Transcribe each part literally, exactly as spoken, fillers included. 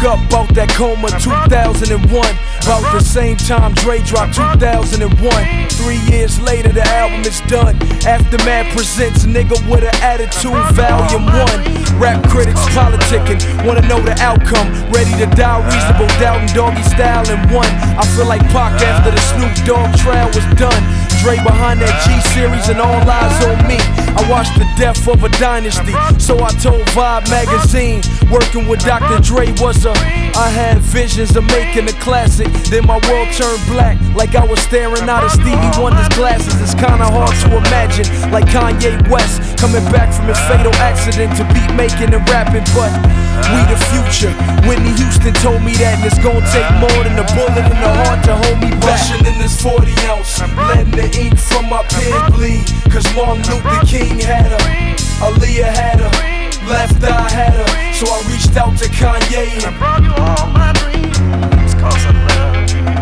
up out that coma, two thousand one. About the same time Dre dropped two thousand one. Three years later the album is done. Aftermath presents Nigga with an Attitude Volume one. Rap critics politicking, wanna know the outcome. Ready to die, reasonable doubt and doggy style in one. I feel like Pac after the Snoop Dogg trial was done. Dre behind that G-Series and all eyes on me. I watched the death of a dynasty, so I told Vibe magazine. Working with Doctor Dre was a I had visions of making a classic. Then my world turned black, like I was staring out of Stevie Wonder's glasses. It's kinda hard to imagine, like Kanye West coming back from his fatal accident to beat making and rapping. But we the future. Whitney Houston told me that, and it's gonna take more than a bullet in the heart to hold me back. Rushing in this forty ounce, letting the ink from my pen bleed. Cause Martin Luther King had her, Aaliyah had her, Left Eye had her. So I reached out to Kanye and I brought you all my dreams, cause I love you.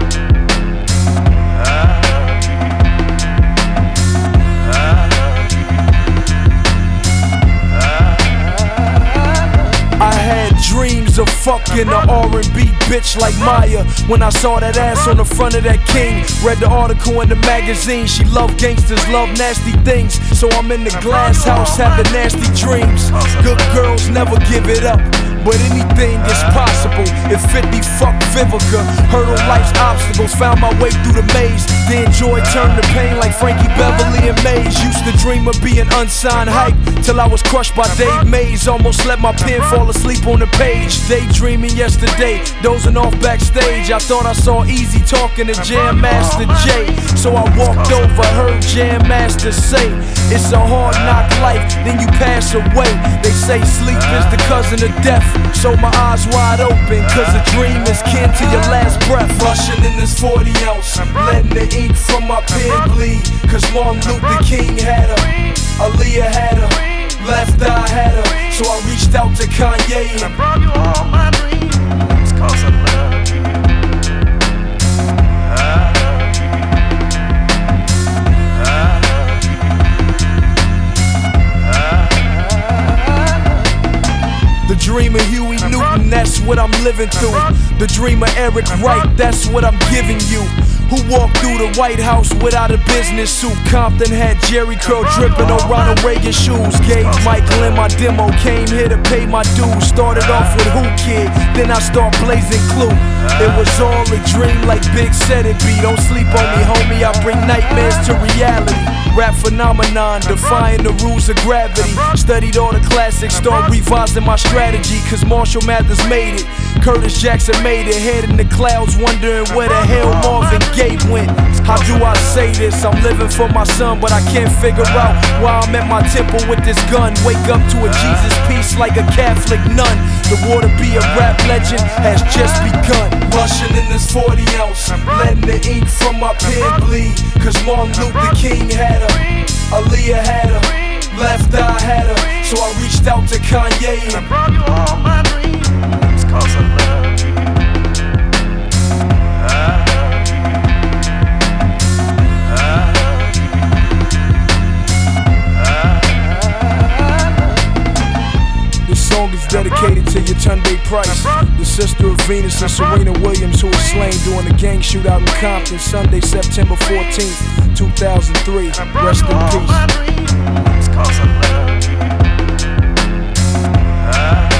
I had dreams of fucking a R and B bitch like Maya. When I saw that ass on the front of that King, read the article in the magazine. She love gangsters, love nasty things. So I'm in the glass house having nasty dreams. Good girls never give it up, but anything is possible. If fifty fucked Vivica, hurdle life's obstacles, found my way through the maze. Then joy turned to pain like Frankie Beverly and Maze. Used to dream of being unsigned hype, till I was crushed by Dave Mays. Almost let my pen fall asleep on the page. Daydreaming yesterday, dozing off backstage. I thought I saw Easy talking to Jam Master Jay. So I walked over, heard Jam Master say, it's a hard knock life, then you pass away. They say sleep is the cousin of death. So my eyes wide open, cause a dream is kin to your last breath. Rushing in this forty ounce, letting the ink from my pen bleed. Cause Martin Luther King had her, Aaliyah had her, Left Eye had her. So I reached out to Kanye and I brought you all my dreams, cause I love you. The dream of Huey Newton, that's what I'm living through. The dream of Eric Wright, that's what I'm giving you. Who walked through the White House without a business suit? Compton had Jerry curl dripping on Ronald Reagan shoes. Gave Michael in my demo, came here to pay my dues. Started off with Who Kid, then I start blazing Clue. It was all a dream like Big said it be. Don't sleep on me, homie, I bring nightmares to reality. Rap phenomenon, defying the rules of gravity. Studied all the classics, start revising my strategy. Cause Marshall Mathers made it, Curtis Jackson made it. Head in the clouds, wondering where the hell Marvin Gaye went. How do I say this? I'm living for my son, but I can't figure out why I'm at my temple with this gun. Wake up to a Jesus piece like a Catholic nun. The war to be a rap legend has just begun. Rushing in this forty ounce, letting the ink from my pen bleed. Cause Martin Luther King had her, Aaliyah had her, Left Eye had her. So I reached out to Kanye and I brought you all my dreams, cause I love you. This song is dedicated to Yetunde Price, the sister of Venus and Serena Williams, who was slain during a gang shootout in Compton Sunday, September fourteenth, two thousand three. Rest in peace.